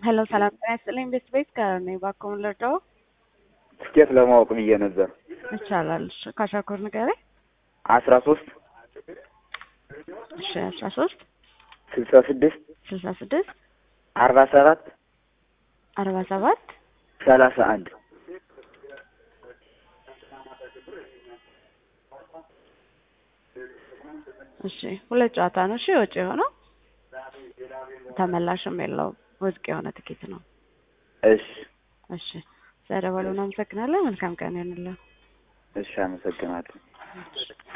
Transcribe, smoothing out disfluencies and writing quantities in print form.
ሄሎ ሰላም ጤና ይስጥልኝ። ቤት ከነኝ ባኮም ለርዳው ትኬት ለማወቅ ብዬ ነበር። ይቻላል። ካሻኮር ንገረኝ። 13 እሺ 13 66 66 47 47 31 እሺ ሁለት ጨዋታ ነው። እሺ ወጪ የሆነው ተመላሽም የለውም። ወዝቅ የሆነ ትኬት ነው። እሺ እሺ ስለደወሉን አመሰግናለሁ። መልካም ቀን ይሁንልህ። እሺ አመሰግናለሁ።